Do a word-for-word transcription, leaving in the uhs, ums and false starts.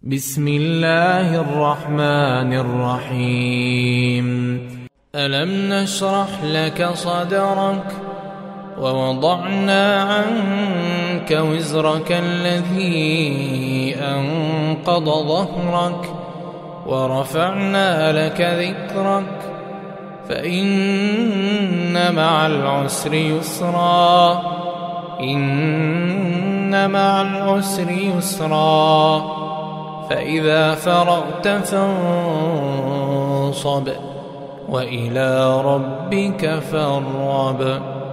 بسم الله الرحمن الرحيم. ألم نشرح لك صدرك ووضعنا عنك وزرك الذي أنقض ظهرك ورفعنا لك ذكرك فإن مع العسر يسرا إن مع العسر يسرا فإذا فرغت فانصب وإلى ربك فارغب.